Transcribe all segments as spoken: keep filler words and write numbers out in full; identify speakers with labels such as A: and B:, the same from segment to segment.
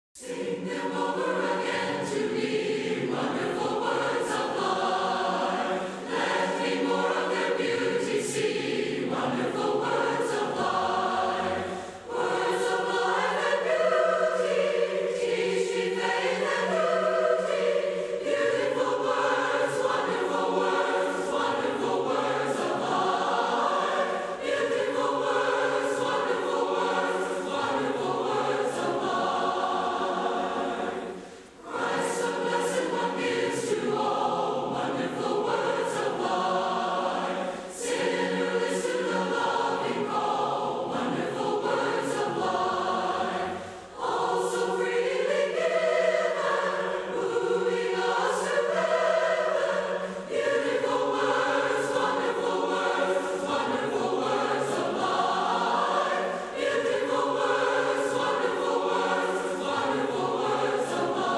A: Sing them over again to me, wonderful words of life. Let me more of their beauty see, wonderful words of life. Words of life and beauty, teach me faith and duty. Beautiful words, wonderful words, wonderful words of life. Beautiful words, wonderful words, wonderful words of life. Christ the blessed one gives to all wonderful words of life. Sinner, listen the loving call, wonderful words of life. All so freely given, moving us to heaven. Beautiful words, wonderful words, wonderful words of life. Beautiful words, wonderful words, wonderful words of life.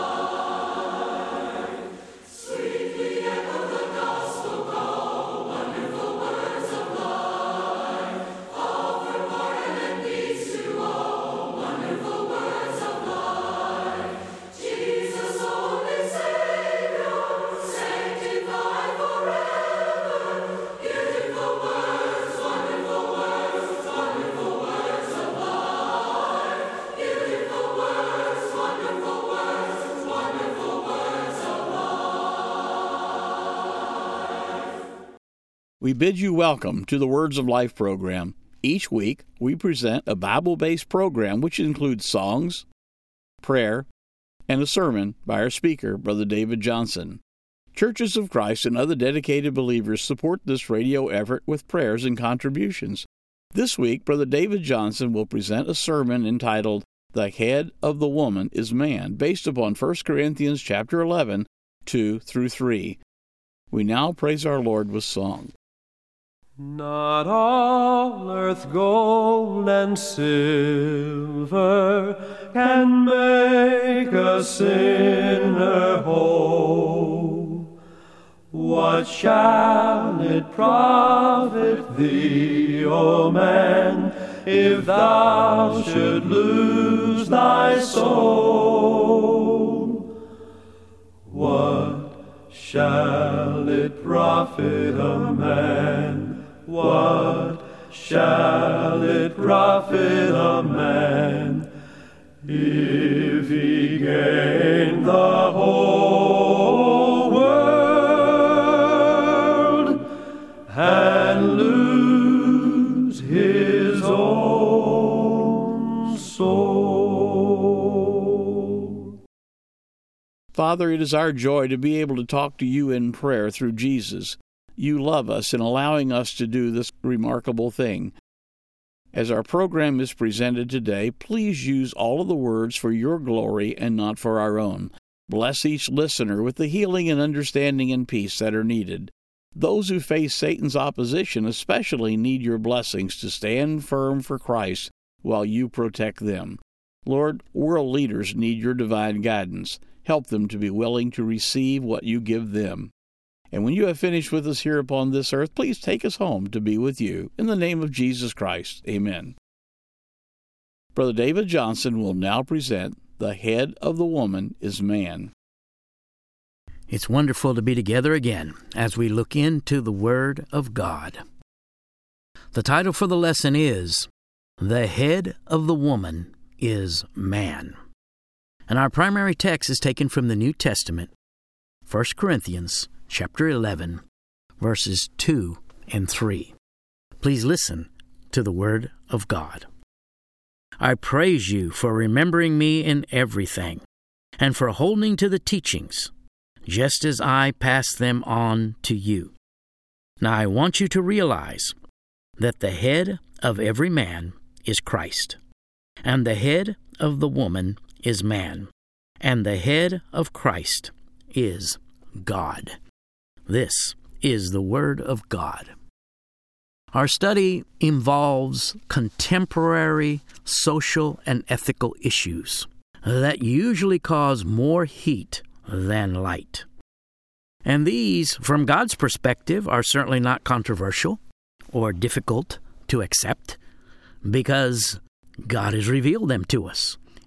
A: Sweetly echo the gospel call, wonderful words of life. Offer pardon and peace to all, wonderful words of life. Jesus, only Savior, sanctified forever. Beautiful words, wonderful words, wonderful words of life. Beautiful words, wonderful words, wonderful words of life.
B: We bid you welcome to the Words of Life program. Each week, we present a Bible-based program which includes songs, prayer, and a sermon by our speaker, Brother David Johnson. Churches of Christ and other dedicated believers support this radio effort with prayers and contributions. This week, Brother David Johnson will present a sermon entitled, The Head of the Woman is Man, based upon First Corinthians chapter eleven, two through three. We now praise our Lord with song.
C: Not all earth gold and silver can make a sinner whole. What shall it profit thee, O man, if thou should lose thy soul? What shall it profit a man? What shall it profit a man if he gain the whole world and lose his own soul?
B: Father, it is our joy to be able to talk to you in prayer through Jesus. You love us in allowing us to do this remarkable thing. As our program is presented today, please use all of the words for your glory and not for our own. Bless each listener with the healing and understanding and peace that are needed. Those who face Satan's opposition especially need your blessings to stand firm for Christ while you protect them. Lord, world leaders need your divine guidance. Help them to be willing to receive what you give them. And when you have finished with us here upon this earth, please take us home to be with you. In the name of Jesus Christ, amen. Brother David Johnson will now present The Head of the Woman is Man.
D: It's wonderful to be together again as we look into the Word of God. The title for the lesson is, The Head of the Woman is Man. And our primary text is taken from the New Testament, First Corinthians chapter eleven, verses two and three. Please listen to the Word of God. I praise you for remembering me in everything, and for holding to the teachings, just as I pass them on to you. Now I want you to realize that the head of every man is Christ, and the head of the woman is man, and the head of Christ is God. This is the Word of God. Our study involves contemporary social and ethical issues that usually cause more heat than light. And these, from God's perspective, are certainly not controversial or difficult to accept, because God has revealed them to us,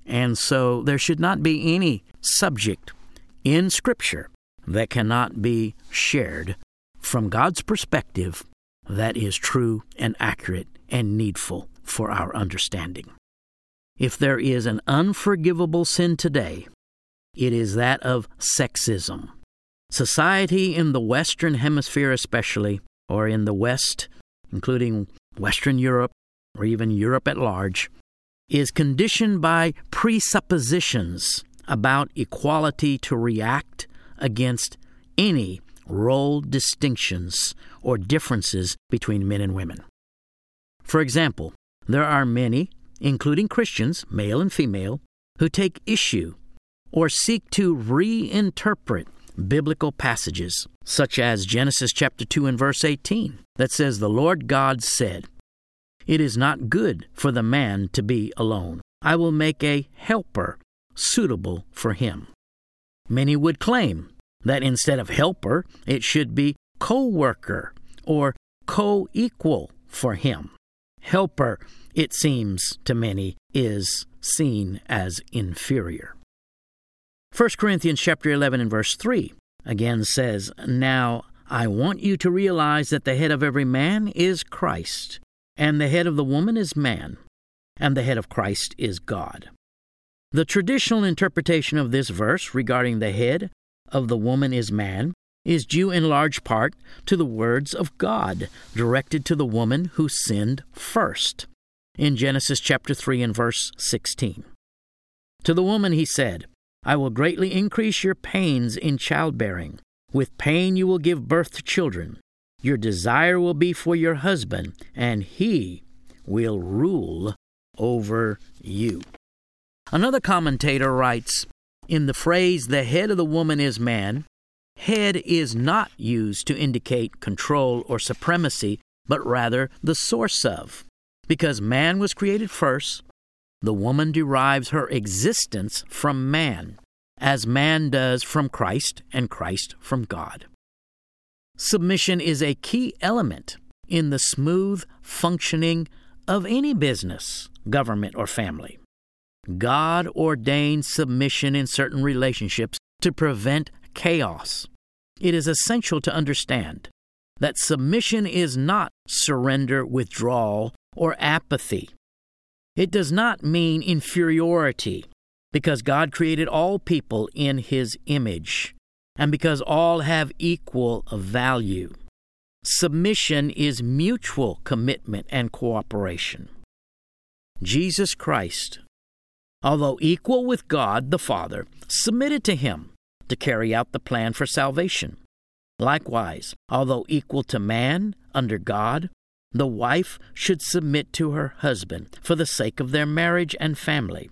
D: And so there should not be any subject in Scripture that cannot be shared from God's perspective that is true and accurate and needful for our understanding. If there is an unforgivable sin today, it is that of sexism. Society in the Western Hemisphere especially, or in the West, including Western Europe, or even Europe at large, is conditioned by presuppositions about equality to react against any role distinctions or differences between men and women. For example, there are many, including Christians, male and female, who take issue or seek to reinterpret biblical passages, such as Genesis chapter two and verse eighteen, that says, "The Lord God said, it is not good for the man to be alone. I will make a helper suitable for him." Many would claim that instead of helper, it should be co-worker or co-equal for him. Helper, it seems to many, is seen as inferior. First Corinthians chapter eleven and verse three again says, "Now I want you to realize that the head of every man is Christ, and the head of the woman is man, and the head of Christ is God." The traditional interpretation of this verse regarding the head of the woman is man is due in large part to the words of God directed to the woman who sinned first in Genesis chapter three and verse sixteen. To the woman he said, "I will greatly increase your pains in childbearing. With pain you will give birth to children. Your desire will be for your husband, and he will rule over you." Another commentator writes, in the phrase, "the head of the woman is man," head is not used to indicate control or supremacy, but rather the source of. Because man was created first, the woman derives her existence from man, as man does from Christ and Christ from God. Submission is a key element in the smooth functioning of any business, government, or family. God ordained submission in certain relationships to prevent chaos. It is essential to understand that submission is not surrender, withdrawal, or apathy. It does not mean inferiority, because God created all people in His image, and because all have equal value. Submission is mutual commitment and cooperation. Jesus Christ, although equal with God the Father, submitted to Him to carry out the plan for salvation. Likewise, although equal to man under God, the wife should submit to her husband for the sake of their marriage and family.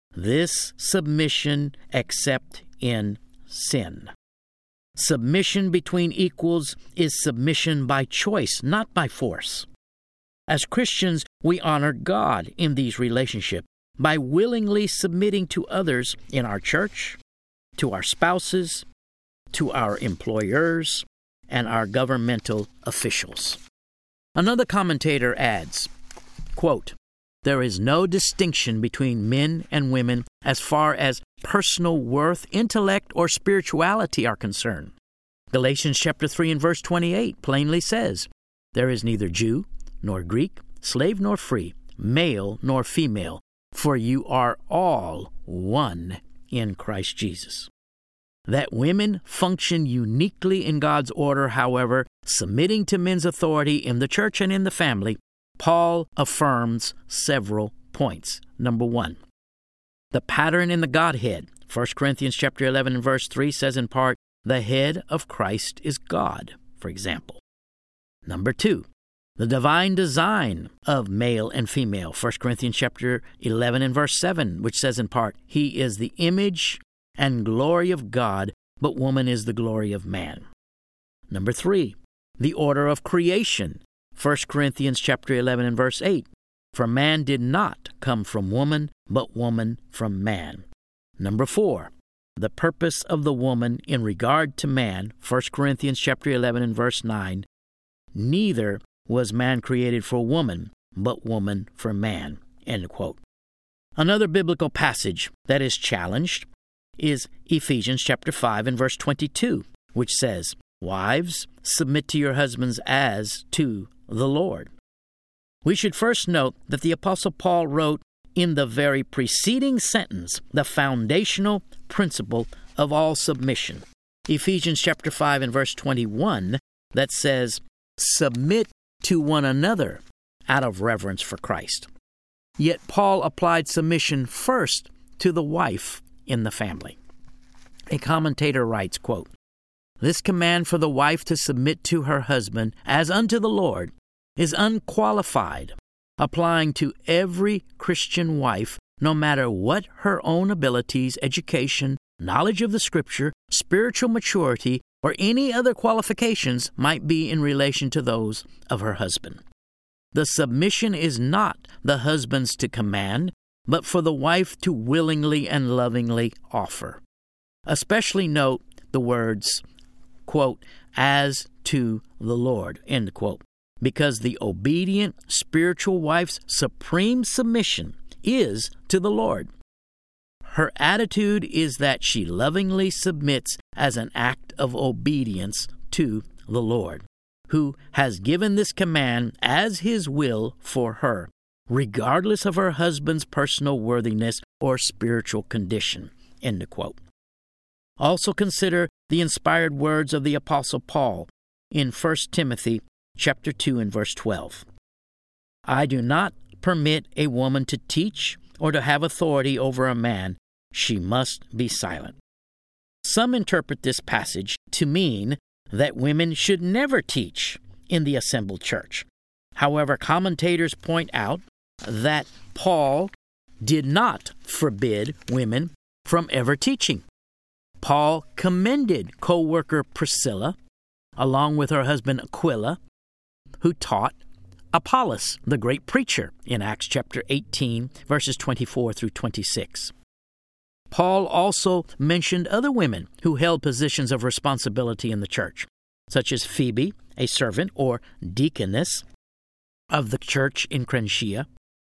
D: This submission except in sin. Submission between equals is submission by choice, not by force. As Christians, we honor God in these relationships by willingly submitting to others in our church, to our spouses, to our employers, and our governmental officials. Another commentator adds, quote, "There is no distinction between men and women as far as personal worth, intellect, or spirituality are concerned. Galatians chapter three and verse twenty-eight plainly says, there is neither Jew nor Greek, slave nor free, male nor female, for you are all one in Christ Jesus." That women function uniquely in God's order, however, submitting to men's authority in the church and in the family, Paul affirms several points. Number one, the pattern in the Godhead. First Corinthians chapter eleven and verse three says in part, the head of Christ is God, for example. Number two, the divine design of male and female. First Corinthians chapter eleven and verse seven, which says in part, he is the image and glory of God, but woman is the glory of man. Number three, the order of creation. First Corinthians chapter eleven and verse eight, for man did not come from woman, but woman from man. Number four, the purpose of the woman in regard to man. First Corinthians chapter eleven and verse nine, neither was man created for woman, but woman for man. End quote. Another biblical passage that is challenged is Ephesians chapter five and verse twenty-two, which says, "Wives, submit to your husbands as to the Lord." We should first note that the Apostle Paul wrote in the very preceding sentence the foundational principle of all submission. Ephesians chapter five and verse twenty-one that says, "Submit to one another out of reverence for Christ." Yet Paul applied submission first to the wife in the family. A commentator writes, quote, "This command for the wife to submit to her husband as unto the Lord is unqualified, applying to every Christian wife, no matter what her own abilities, education, knowledge of the Scripture, spiritual maturity, or any other qualifications might be in relation to those of her husband. The submission is not the husband's to command, but for the wife to willingly and lovingly offer." Especially note the words, quote, "as to the Lord," end quote, because the obedient spiritual wife's supreme submission is to the Lord. Her attitude is that she lovingly submits as an act of obedience to the Lord, who has given this command as His will for her, regardless of her husband's personal worthiness or spiritual condition, end quote. Also consider the inspired words of the Apostle Paul in First Timothy chapter two and verse twelve. "I do not permit a woman to teach or to have authority over a man. She must be silent." Some interpret this passage to mean that women should never teach in the assembled church. However, commentators point out that Paul did not forbid women from ever teaching. Paul commended co-worker Priscilla, along with her husband Aquila, who taught Apollos, the great preacher, in Acts chapter eighteen, verses twenty-four through twenty-six. Paul also mentioned other women who held positions of responsibility in the church, such as Phoebe, a servant or deaconess of the church in Crenshaw,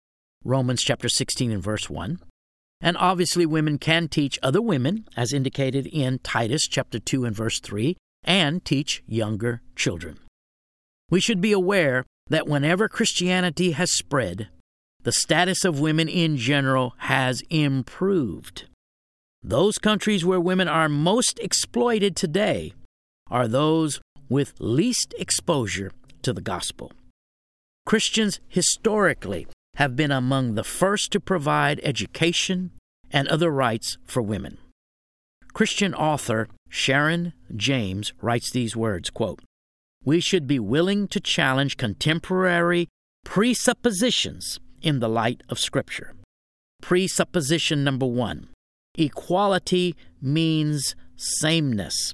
D: Romans chapter sixteen and verse one. And obviously women can teach other women, as indicated in Titus chapter two and verse three, and teach younger children. We should be aware that whenever Christianity has spread, the status of women in general has improved. Those countries where women are most exploited today are those with least exposure to the gospel. Christians historically have been among the first to provide education and other rights for women. Christian author Sharon James writes these words, quote, "We should be willing to challenge contemporary presuppositions in the light of Scripture. Presupposition number one, equality means sameness.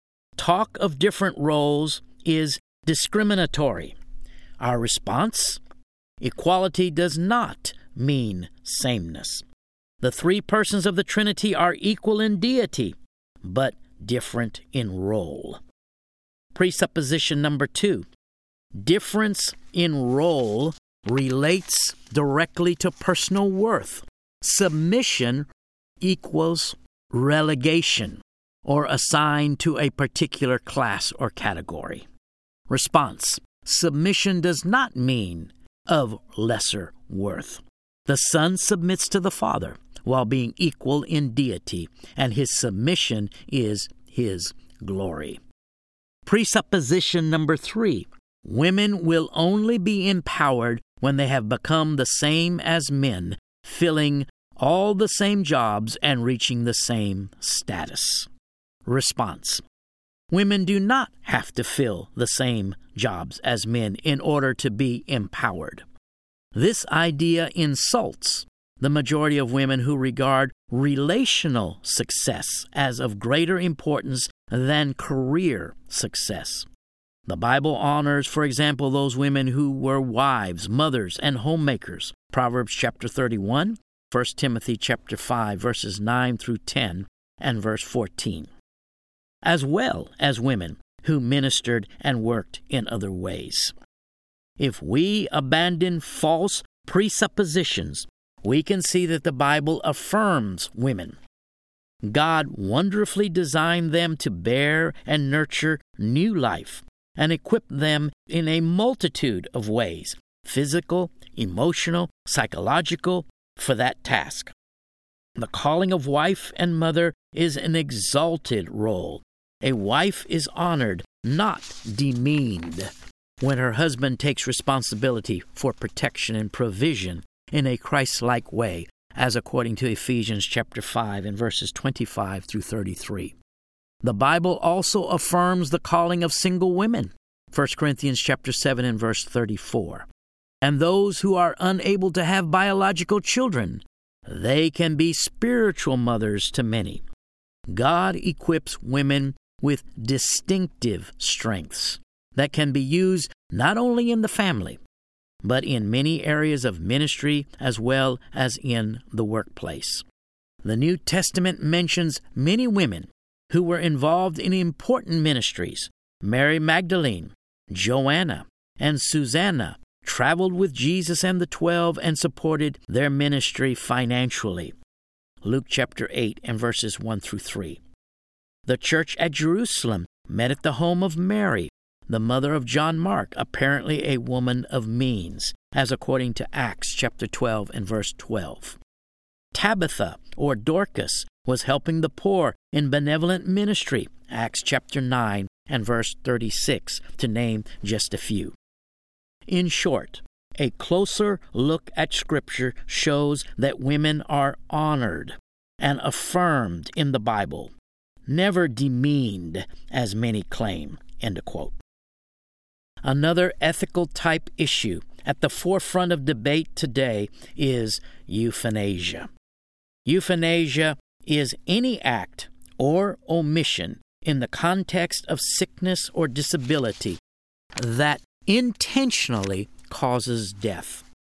D: Talk of different roles is discriminatory. Our response? Equality does not mean sameness. The three persons of the Trinity are equal in deity, but different in role. Presupposition number two, difference in role relates directly to personal worth. Submission equals relegation or assigned to a particular class or category. Response, submission does not mean of lesser worth. The Son submits to the Father while being equal in deity, and his submission is his glory. Presupposition number three, women will only be empowered when they have become the same as men, filling all the same jobs and reaching the same status. Response, women do not have to fill the same jobs as men in order to be empowered. This idea insults the majority of women who regard relational success as of greater importance than career success. The Bible honors, for example, those women who were wives, mothers, and homemakers. Proverbs chapter thirty-one, First Timothy chapter five, verses nine through ten, and verse fourteen. As well as women who ministered and worked in other ways. If we abandon false presuppositions we can see that the Bible affirms women. God wonderfully designed them to bear and nurture new life and equip them in a multitude of ways, physical, emotional, psychological, for that task. The calling of wife and mother is an exalted role. A wife is honored, not demeaned, when her husband takes responsibility for protection and provision in a Christ-like way, as according to Ephesians chapter five and verses twenty-five through thirty-three. The Bible also affirms the calling of single women, First Corinthians chapter seven and verse thirty-four. And those who are unable to have biological children, they can be spiritual mothers to many. God equips women with distinctive strengths that can be used not only in the family, but in many areas of ministry as well as in the workplace. The New Testament mentions many women who were involved in important ministries. Mary Magdalene, Joanna, and Susanna traveled with Jesus and the twelve and supported their ministry financially. Luke chapter eight and verses one through three. The church at Jerusalem met at the home of Mary, the mother of John Mark, apparently a woman of means, as according to Acts chapter twelve and verse twelve. Tabitha, or Dorcas, was helping the poor in benevolent ministry, Acts chapter nine and verse thirty-six, to name just a few. In short, a closer look at Scripture shows that women are honored and affirmed in the Bible, never demeaned, as many claim. End of quote. Another ethical type issue at the forefront of debate today is euthanasia. Euthanasia is any act or omission in the context of sickness or disability that intentionally causes death.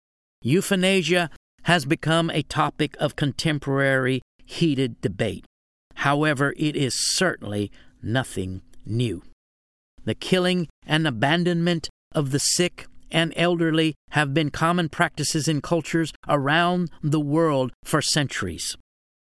D: Euthanasia has become a topic of contemporary heated debate. However, it is certainly nothing new. The killing and abandonment of the sick and elderly have been common practices in cultures around the world for centuries.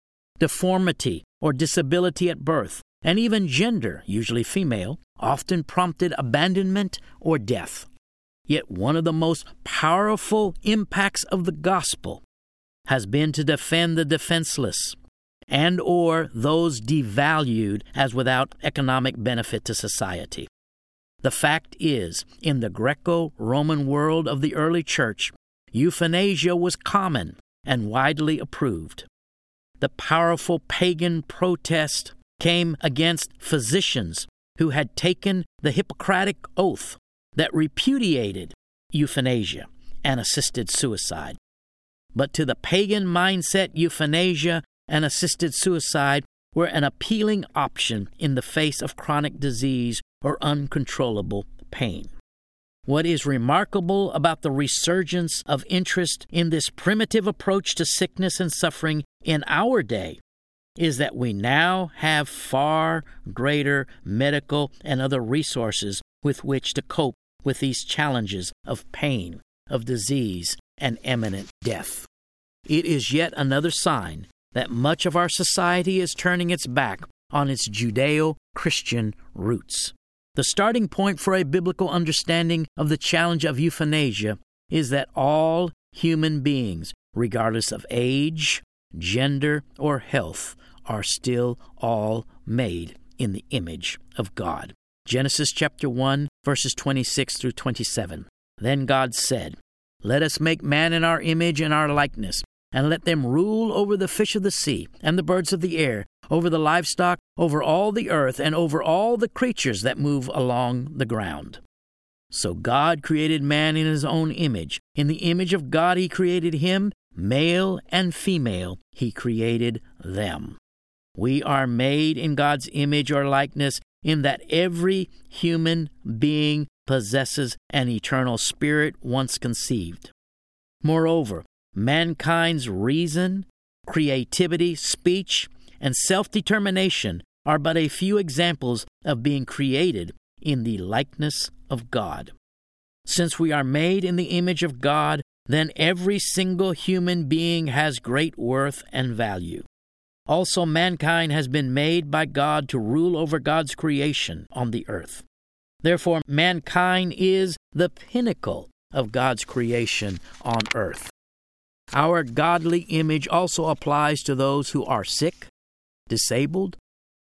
D: Deformity or disability at birth, and even gender, usually female, often prompted abandonment or death. Yet one of the most powerful impacts of the gospel has been to defend the defenseless and or those devalued as without economic benefit to society. The fact is, in the Greco-Roman world of the early church, euthanasia was common and widely approved. The powerful pagan protest came against physicians who had taken the Hippocratic oath that repudiated euthanasia and assisted suicide. But to the pagan mindset, euthanasia and assisted suicide were an appealing option in the face of chronic disease or uncontrollable pain. What is remarkable about the resurgence of interest in this primitive approach to sickness and suffering in our day is that we now have far greater medical and other resources with which to cope with these challenges of pain, of disease, and imminent death. It is yet another sign that much of our society is turning its back on its Judeo-Christian roots. The starting point for a biblical understanding of the challenge of euthanasia is that all human beings, regardless of age, gender, or health, are still all made in the image of God. Genesis chapter one, verses twenty-six through twenty-seven. Then God said, "Let us make man in our image and our likeness, and let them rule over the fish of the sea and the birds of the air, over the livestock, over all the earth, and over all the creatures that move along the ground." So God created man in his own image. In the image of God he created him, male and female he created them. We are made in God's image or likeness in that every human being possesses an eternal spirit once conceived. Moreover, mankind's reason, creativity, speech, and self-determination are but a few examples of being created in the likeness of God. Since we are made in the image of God, then every single human being has great worth and value. Also, mankind has been made by God to rule over God's creation on the earth. Therefore, mankind is the pinnacle of God's creation on earth. Our godly image also applies to those who are sick, disabled,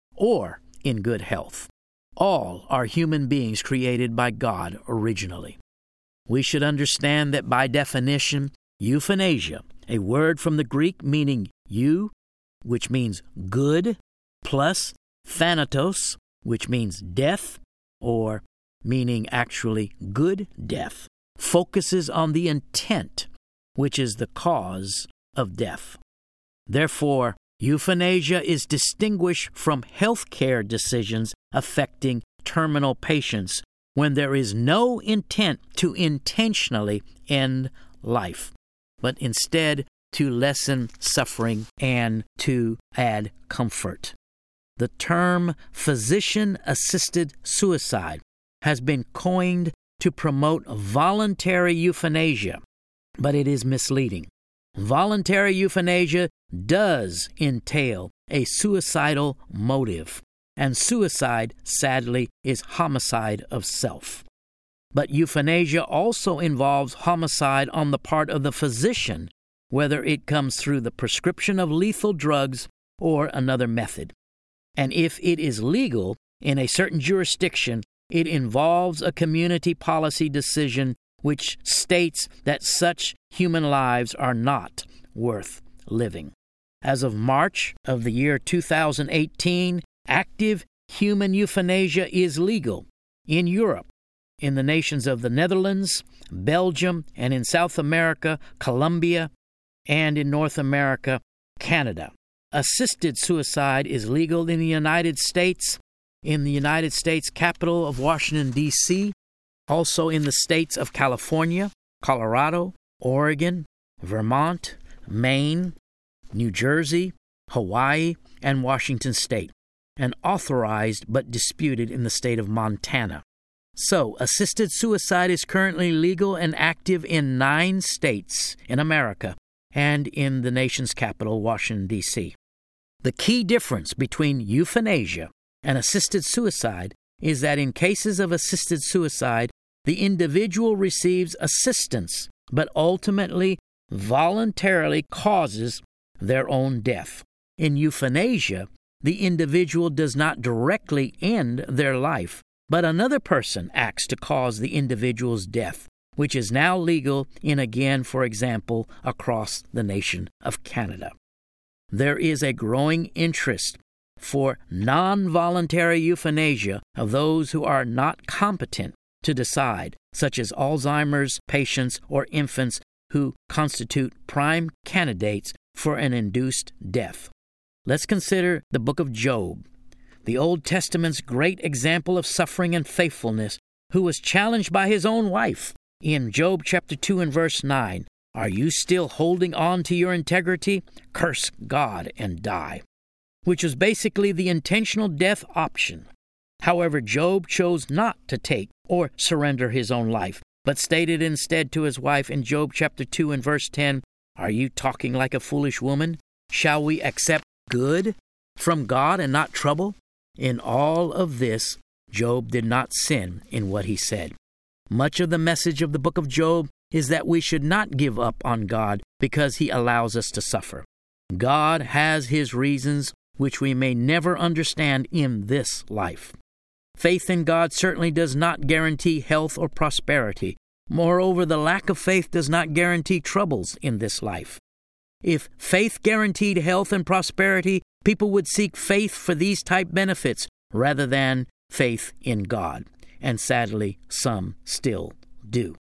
D: or in good health. All are human beings created by God originally. We should understand that by definition, euthanasia, a word from the Greek meaning eu, which means good, plus thanatos, which means death, or meaning actually good death, focuses on the intent, which is the cause of death. Therefore, euthanasia is distinguished from health care decisions affecting terminal patients when there is no intent to intentionally end life, but instead to lessen suffering and to add comfort. The term physician-assisted suicide has been coined to promote voluntary euthanasia, but it is misleading. Voluntary euthanasia does entail a suicidal motive, and suicide, sadly, is homicide of self. But euthanasia also involves homicide on the part of the physician, whether it comes through the prescription of lethal drugs or another method. And if it is legal in a certain jurisdiction, it involves a community policy decision which states that such human lives are not worth living. As of March of the year two thousand eighteen, active human euthanasia is legal in Europe, in the nations of the Netherlands, Belgium, and in South America, Colombia, and in North America, Canada. Assisted suicide is legal in the United States, in the United States capital of Washington, D C, also in the states of California, Colorado, Oregon, Vermont, Maine, New Jersey, Hawaii, and Washington State, and authorized but disputed in the state of Montana. So, assisted suicide is currently legal and active in nine states in America and in the nation's capital, Washington, D C. The key difference between euthanasia and assisted suicide is that in cases of assisted suicide, the individual receives assistance, but ultimately voluntarily causes their own death. In euthanasia, the individual does not directly end their life, but another person acts to cause the individual's death, which is now legal in, again, for example, across the nation of Canada. There is a growing interest for non-voluntary euthanasia of those who are not competent to decide, such as Alzheimer's patients or infants who constitute prime candidates for an induced death. Let's consider the book of Job, the Old Testament's great example of suffering and faithfulness, who was challenged by his own wife. In Job chapter two and verse nine, "Are you still holding on to your integrity? Curse God and die," which was basically the intentional death option. However, Job chose not to take or surrender his own life, but stated instead to his wife in Job chapter two and verse ten, "Are you talking like a foolish woman? Shall we accept good from God and not trouble?" In all of this, Job did not sin in what he said. Much of the message of the book of Job is that we should not give up on God because he allows us to suffer. God has his reasons which we may never understand in this life. Faith in God certainly does not guarantee health or prosperity. Moreover, the lack of faith does not guarantee troubles in this life. If faith guaranteed health and prosperity, people would seek faith for these type benefits rather than faith in God. And sadly, some still do.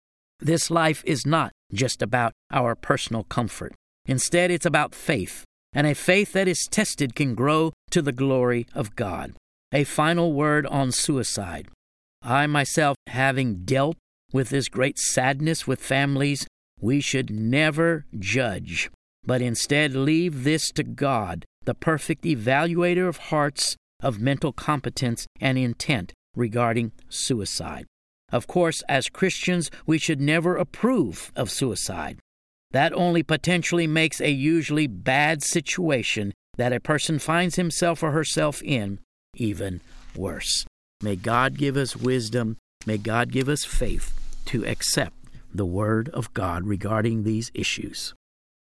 D: This life is not just about our personal comfort. Instead, it's about faith, and a faith that is tested can grow to the glory of God. A final word on suicide. I myself, having dealt with this great sadness with families, we should never judge, but instead leave this to God, the perfect evaluator of hearts, of mental competence and intent regarding suicide. Of course, as Christians, we should never approve of suicide. That only potentially makes a usually bad situation that a person finds himself or herself in even worse. May God give us wisdom. May God give us faith to accept the Word of God regarding these issues.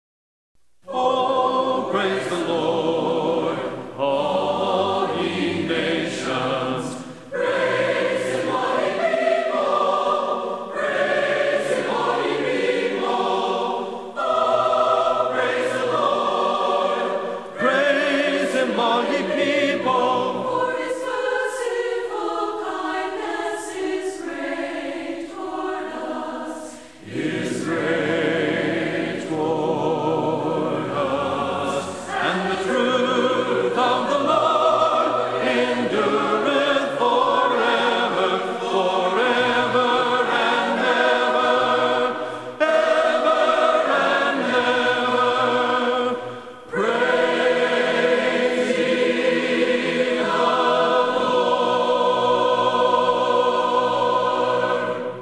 C: Oh, praise the Lord, all ye nations. Praise Him, all ye people. Praise Him, all ye people. Oh, praise the Lord. Praise Him, all ye people.
A: For His merciful kindness is great toward us.
C: Is great toward us, and the truth of the Lord endureth forever, forever and ever, ever and ever. Praise ye the Lord.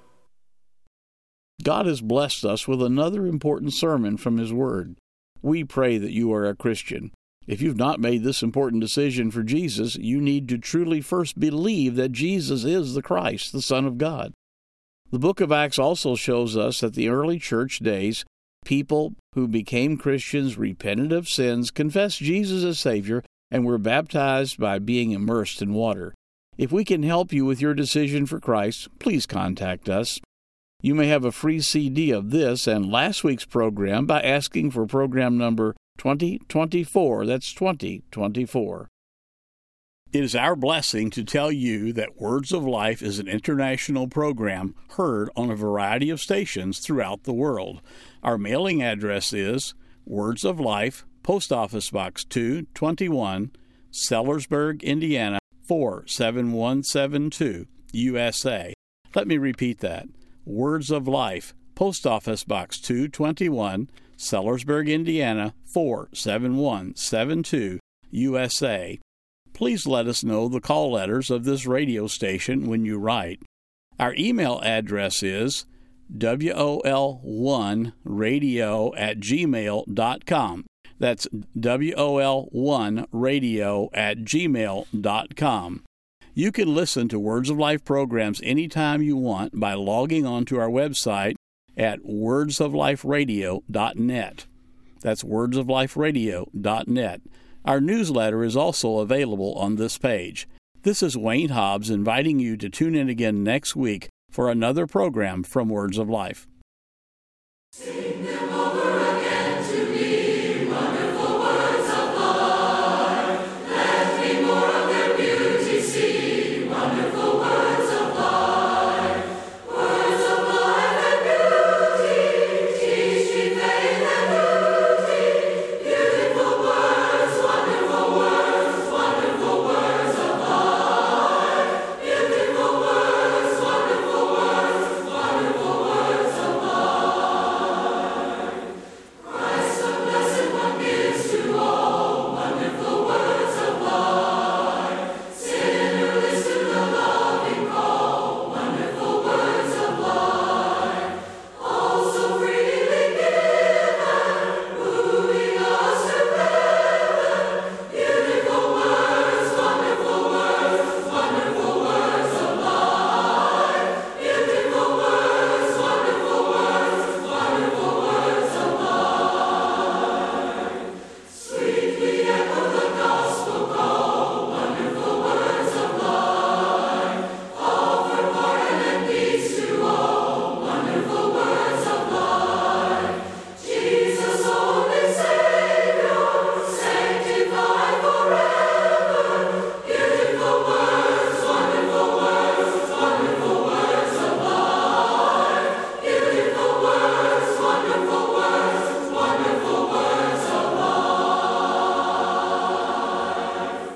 B: God has blessed us with another important sermon from His Word. We pray that you are a Christian. If you've not made this important decision for Jesus, you need to truly first believe that Jesus is the Christ, the Son of God. The book of Acts also shows us that the early church days, people who became Christians repented of sins, confessed Jesus as Savior, and were baptized by being immersed in water. If we can help you with your decision for Christ, please contact us. You may have a free C D of this and last week's program by asking for program number twenty twenty-four. That's twenty twenty-four. It is our blessing to tell you that Words of Life is an international program heard on a variety of stations throughout the world. Our mailing address is Words of Life, Post Office Box two twenty-one, Sellersburg, Indiana four seven one seven two, U S A. Let me repeat that. Words of Life, Post Office Box two twenty-one, Sellersburg, Indiana four seven one seven two, U S A. Please let us know the call letters of this radio station when you write. Our email address is W O L one radio at gmail dot com. That's W O L one radio at gmail dot com. You can listen to Words of Life programs anytime you want by logging on to our website at words of life radio dot net. That's words of life radio dot net. Our newsletter is also available on this page. This is Wayne Hobbs inviting you to tune in again next week for another program from Words of Life.
A: Sing them